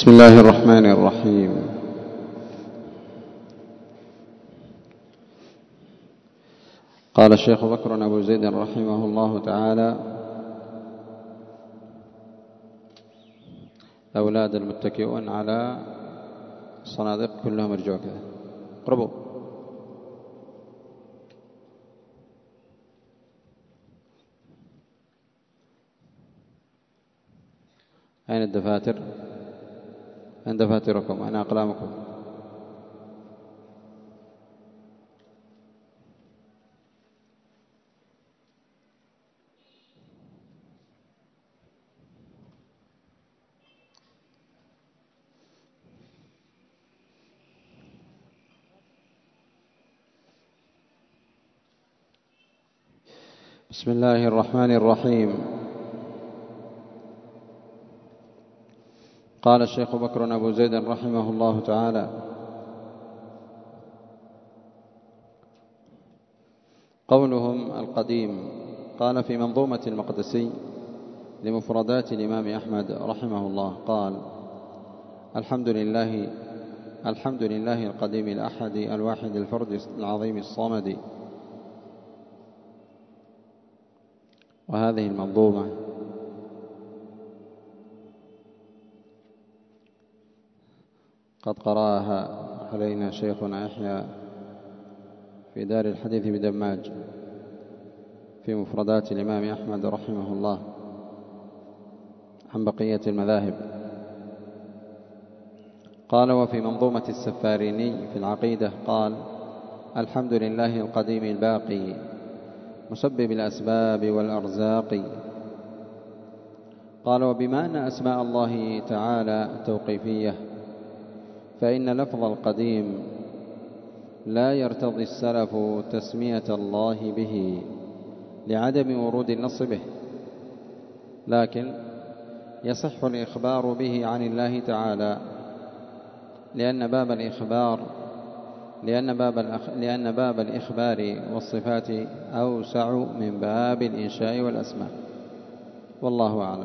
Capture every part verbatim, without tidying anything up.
بسم الله الرحمن الرحيم. قال الشيخ بكر أبو زيد رحمه الله تعالى: الأولاد المتكئون على الصناديق كلهم ارجعوا كذا، قربوا. أين الدفاتر؟ أين دفاتركم؟ أين أقلامكم؟ بسم الله الرحمن الرحيم. قال الشيخ بكر أبو زيد رحمه الله تعالى: قولهم القديم. قال في منظومة المقدسي لمفردات الإمام أحمد رحمه الله قال: الحمد لله الحمد لله القديم الأحد الواحد الفرد العظيم الصمد. وهذه المنظومة قد قرأها علينا شيخنا يحيى في دار الحديث بدماج في مفردات الإمام أحمد رحمه الله عن بقية المذاهب. قال: وفي منظومة السفاريني في العقيدة قال: الحمد لله القديم الباقي مسبب الأسباب والأرزاق. قال: وبما أن أسماء الله تعالى توقيفية فإن لفظ القديم لا يرتضي السلف تسمية الله به لعدم ورود النص به، لكن يصح الإخبار به عن الله تعالى، لأن باب الإخبار لأن باب الأخ... لأن باب الإخبار والصفات أوسع من باب الإنشاء والأسماء، والله أعلم.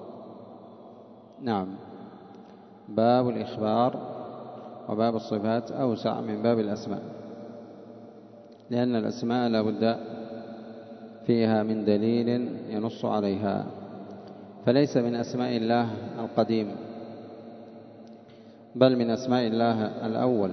نعم، باب الإخبار وباب الصفات أوسع من باب الأسماء، لأن الأسماء لا بد فيها من دليل ينص عليها، فليس من أسماء الله القديم، بل من أسماء الله الأول،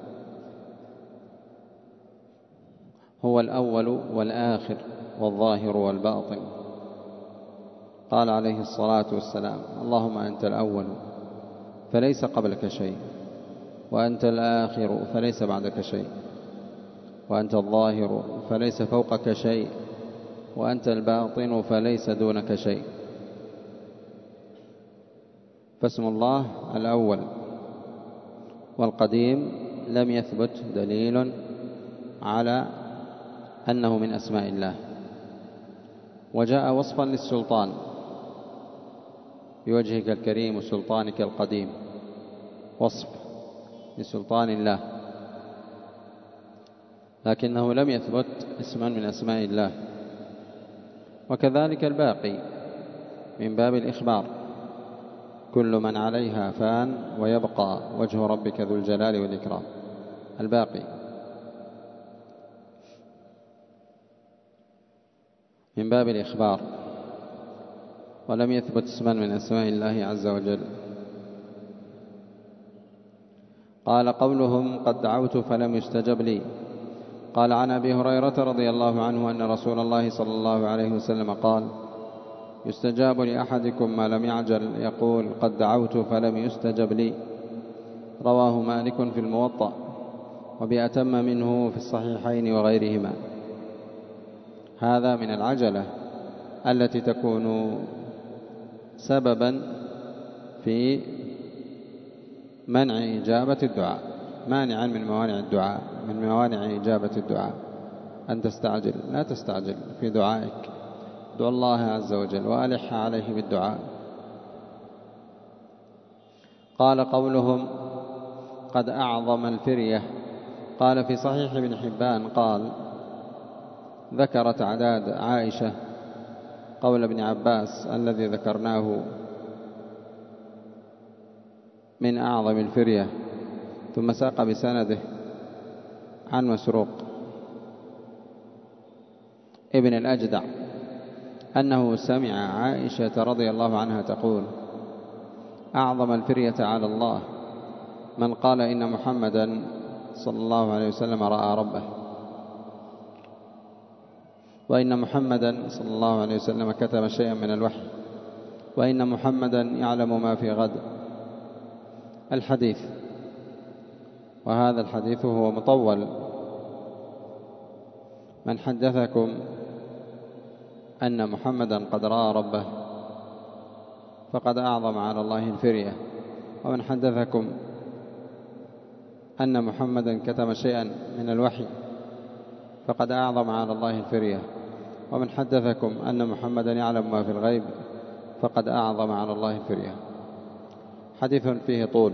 هو الأول والآخر والظاهر والباطن. قال عليه الصلاة والسلام: اللهم أنت الأول فليس قبلك شيء، وأنت الآخر فليس بعدك شيء، وأنت الظاهر فليس فوقك شيء، وأنت الباطن فليس دونك شيء. فاسم الله الأول والقديم لم يثبت دليل على أنه من أسماء الله. وجاء وصفا للسلطان بوجهك الكريم وسلطانك القديم، وصف لسلطان الله، لكنه لم يثبت اسما من أسماء الله. وكذلك الباقي من باب الإخبار: كل من عليها فان ويبقى وجه ربك ذو الجلال والإكرام. الباقي من باب الإخبار، ولم يثبت اسما من أسماء الله عز وجل. قال: قولهم قد دعوت فلم يستجب لي. قال عن أبي هريرة رضي الله عنه أن رسول الله صلى الله عليه وسلم قال: يستجاب لأحدكم ما لم يعجل، يقول قد دعوت فلم يستجب لي. رواه مالك في الموطأ، وبأتم منه في الصحيحين وغيرهما. هذا من العجلة التي تكون سببا في منع إجابة الدعاء، مانعا من موانع الدعاء، من موانع إجابة الدعاء. أن تستعجل، لا تستعجل في دعائك، دعا الله عز وجل وألح عليه بالدعاء. قال: قولهم قد أعظم الفرية. قال في صحيح ابن حبان قال: ذكرت عداد عائشة قول ابن عباس الذي ذكرناه من أعظم الفرية. ثم ساق بسنده عن مسروق ابن الأجدع أنه سمع عائشة رضي الله عنها تقول: أعظم الفرية على الله من قال إن محمدا صلى الله عليه وسلم رأى ربه، وإن محمدا صلى الله عليه وسلم كتب شيئا من الوحي، وإن محمدا يعلم ما في غد. الحديث. وهذا الحديث هو مطول: من حدثكم أن محمدا قد رأى ربه فقد أعظم على الله الفرية، ومن حدثكم أن محمدا كتم شيئا من الوحي فقد أعظم على الله الفرية، ومن حدثكم أن محمدا يعلم ما في الغيب فقد أعظم على الله الفرية. حديث فيه طول،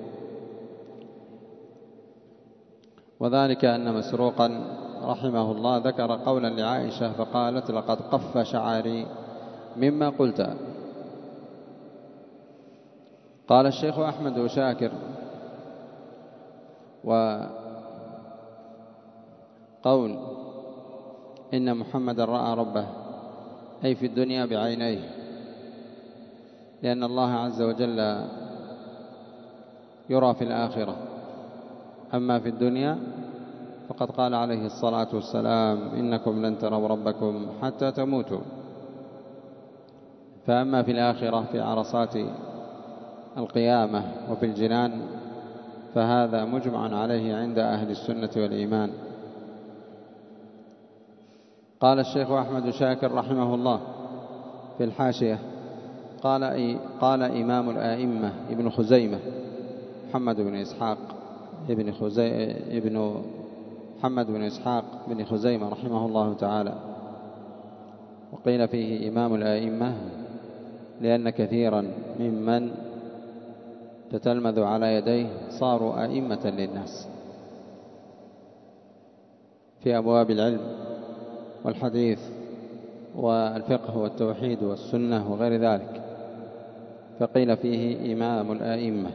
وذلك أن مسروقا رحمه الله ذكر قولا لعائشة فقالت: لقد قف شعري مما قلت. قال الشيخ أحمد شاكر: وقول إن محمد رأى ربه أي في الدنيا بعينيه، لأن الله عز وجل يرى في الآخرة، أما في الدنيا فقد قال عليه الصلاة والسلام: إنكم لن تروا ربكم حتى تموتوا. فأما في الآخرة في عرصات القيامة وفي الجنان فهذا مجمع عليه عند أهل السنة والإيمان. قال الشيخ أحمد شاكر رحمه الله في الحاشية: قال, أي قال إمام الآئمة ابن خزيمة محمد بن إسحاق ابن, خزي ابن محمد بن إسحاق بن خزيمة رحمه الله تعالى. وقيل فيه إمام الآئمة لأن كثيرا ممن تتلمذ على يديه صاروا أئمة للناس في أبواب العلم والحديث والفقه والتوحيد والسنة وغير ذلك، فقيل فيه إمام الآئمة.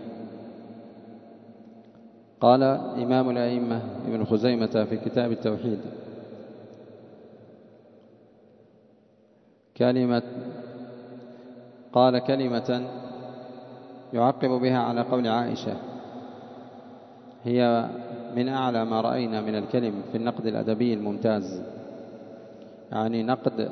قال إمام الآئمة ابن خزيمة في كتاب التوحيد: كلمة قال كلمة يعقب بها على قول عائشة هي من أعلى ما رأينا من الكلم في النقد الأدبي الممتاز، يعني نقد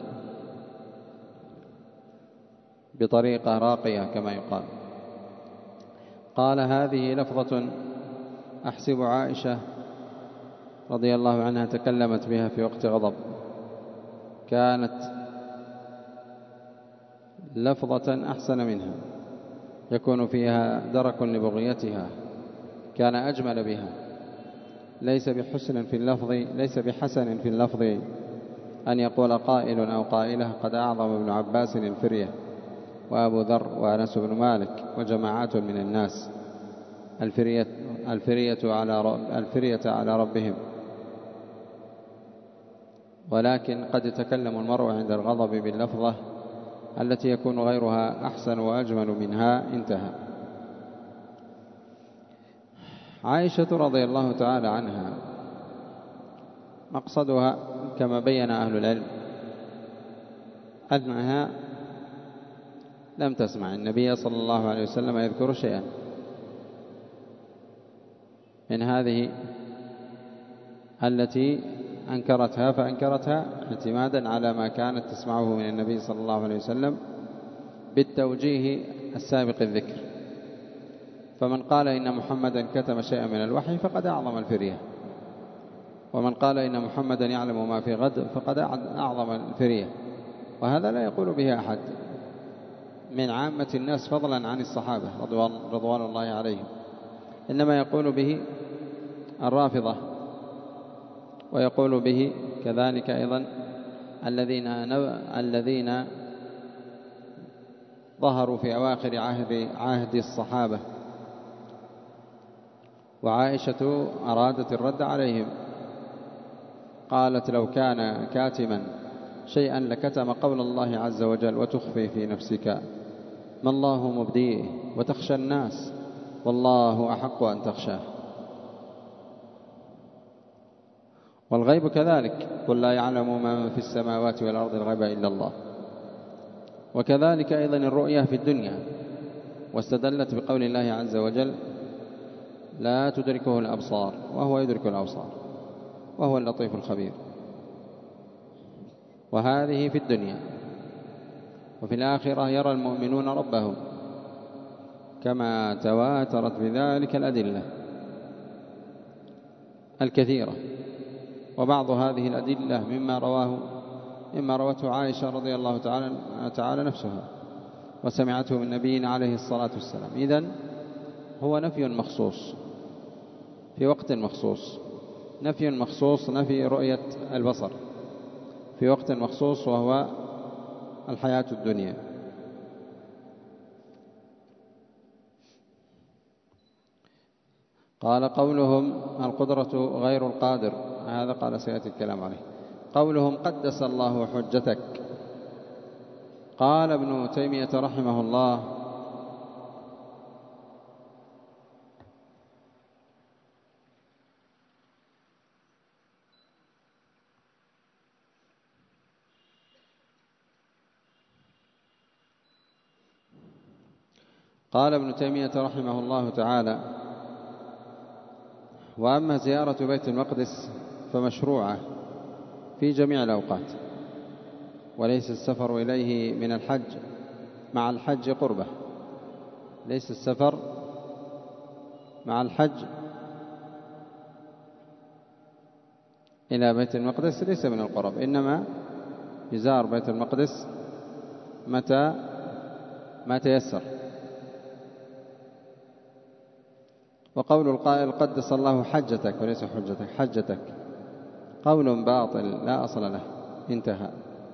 بطريقة راقية كما يقال. قال: هذه لفظة أحسب عائشة رضي الله عنها تكلمت بها في وقت غضب، كانت لفظة أحسن منها يكون فيها درك لبغيتها، كان أجمل بها، ليس بحسن في اللفظ ليس بحسن في اللفظ أن يقول قائل أو قائلة: قد أعظم ابن عباس الفرية وأبو ذر وأنس بن مالك وجماعات من الناس الفرية, الفرية, على الفرية على ربهم. ولكن قد يتكلم المرء عند الغضب باللفظة التي يكون غيرها أحسن وأجمل منها. انتهى. عائشة رضي الله تعالى عنها مقصدها كما بين أهل العلم أنها لم تسمع النبي صلى الله عليه وسلم يذكر شيئا من هذه التي أنكرتها، فأنكرتها اعتمادا على ما كانت تسمعه من النبي صلى الله عليه وسلم بالتوجيه السابق الذكر. فمن قال إن محمدا كتم شيئا من الوحي فقد أعظم الفرية، ومن قال إن محمدا يعلم ما في غد فقد أعظم الفرية. وهذا لا يقول به أحد من عامة الناس فضلا عن الصحابة رضوان الله عليهم، إنما يقول به الرافضة، ويقول به كذلك أيضا الذين الذين ظهروا في أواخر عهد عهد الصحابة. وعائشة أرادت الرد عليهم، قالت: لو كان كاتما شيئا لكتم قول الله عز وجل وتخفي في نفسك ما الله مبديه وتخشى الناس والله أحق أن تخشاه. والغيب كذلك، قل لا يعلم من في السماوات والأرض الغيب إلا الله. وكذلك أيضا الرؤية في الدنيا، واستدلت بقول الله عز وجل لا تدركه الأبصار وهو يدرك الأبصار وهو اللطيف الخبير. وهذه في الدنيا. وفي الآخرة يرى المؤمنون ربهم كما تواترت بذلك الأدلة الكثيرة. وبعض هذه الأدلة مما رواه مما روته عائشة رضي الله تعالى, تعالى نفسها وسمعته من نبينا عليه الصلاة والسلام. إذن هو نفي مخصوص في وقت مخصوص، نفي مخصوص نفي رؤية البصر في وقت مخصوص وهو الحياة الدنيا. قال قولهم القدرة غير القادر، هذا قال سيأتي الكلام عليه. قولهم قدس الله حجتك، قال ابن تيمية رحمه الله قال ابن تيمية رحمه الله تعالى: وأما زيارة بيت المقدس فمشروعة في جميع الأوقات، وليس السفر إليه من الحج مع الحج قربة. ليس السفر مع الحج إلى بيت المقدس ليس من القرب، إنما يزار بيت المقدس متى ما تيسر. وقول القائل قدس الله حجتك وليس حجتك حجتك قول باطل لا أصل له، انتهى.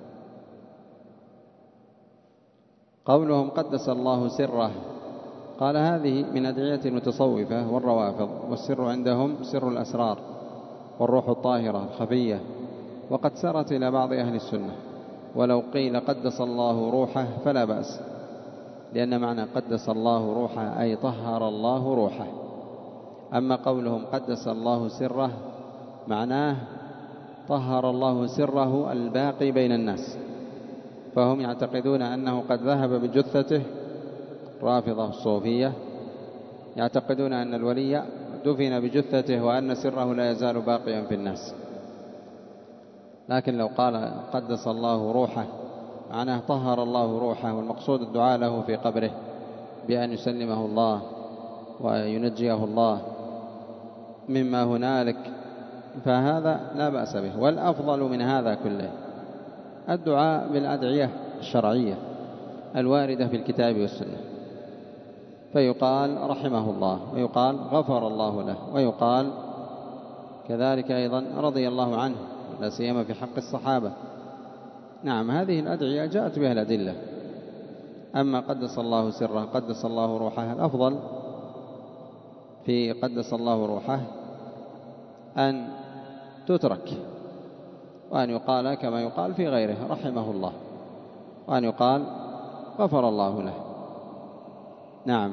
قولهم قدس الله سره، قال هذه من أدعية المتصوفة والروافض، والسر عندهم سر الأسرار والروح الطاهرة الخفية، وقد سرت إلى بعض أهل السنة. ولو قيل قدس الله روحه فلا بأس، لأن معنى قدس الله روحه أي طهر الله روحه. أما قولهم قدس الله سره معناه طهر الله سره الباقي بين الناس، فهم يعتقدون أنه قد ذهب بجثته. رافضة الصوفية يعتقدون أن الولي دفن بجثته وأن سره لا يزال باقيا في الناس. لكن لو قال قدس الله روحه معناه طهر الله روحه، والمقصود الدعاء له في قبره بأن يسلمه الله وينجيه الله مما هنالك، فهذا لا بأس به. والأفضل من هذا كله الدعاء بالأدعية الشرعية الواردة في الكتاب والسنة، فيقال رحمه الله، ويقال غفر الله له، ويقال كذلك أيضا رضي الله عنه، لا سيما في حق الصحابة. نعم، هذه الأدعية جاءت بها الأدلة. أما قدس الله سره قدس الله روحه، الأفضل في قدس الله روحه أن تترك، وأن يقال كما يقال في غيره رحمه الله، وأن يقال غفر الله له. نعم.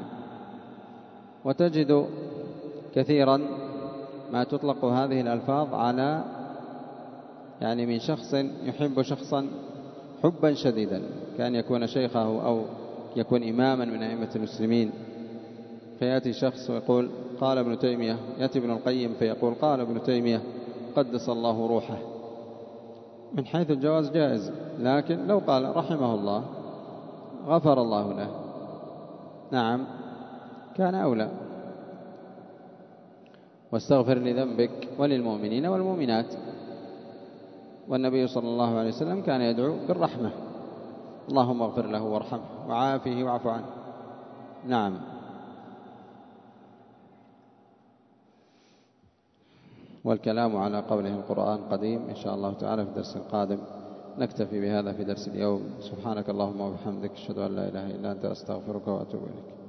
وتجد كثيرا ما تطلق هذه الألفاظ على يعني من شخص يحب شخصا حبا شديدا، كان يكون شيخه أو يكون إماما من أئمة المسلمين، فيأتي شخص ويقول قال ابن تيمية، يأتي ابن القيم فيقول قال ابن تيمية قدس الله روحه. من حيث الجواز جائز، لكن لو قال رحمه الله غفر الله له، نعم، كان أولى. واستغفر لذنبك وللمؤمنين والمؤمنات. والنبي صلى الله عليه وسلم كان يدعو بالرحمة، اللهم اغفر له وارحمه وعافه واعف عنه. نعم. والكلام على قوله القرآن قديم إن شاء الله تعالى في درس القادم. نكتفي بهذا في درس اليوم. سبحانك اللهم وبحمدك، أشهد أن لا إله إلا أنت، أستغفرك وأتوب إليك.